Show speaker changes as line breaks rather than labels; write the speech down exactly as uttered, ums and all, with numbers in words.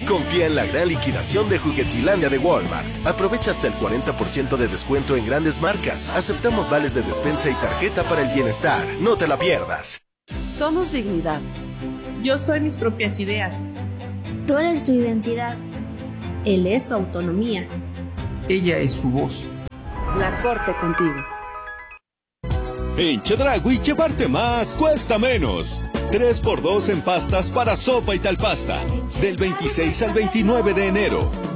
Confía en la gran liquidación de Juguetilandia de Walmart. Aprovecha hasta el cuarenta por ciento de descuento en grandes marcas. Aceptamos vales de despensa y tarjeta para el bienestar. No te la pierdas.
Somos dignidad.
Yo soy mis propias ideas.
Tú eres tu identidad.
Él es su autonomía.
Ella es su voz.
La Corte contigo.
En Chedraui llevarte más cuesta menos. tres por dos en pastas para sopa y tal pasta. Del veintiséis al veintinueve de enero.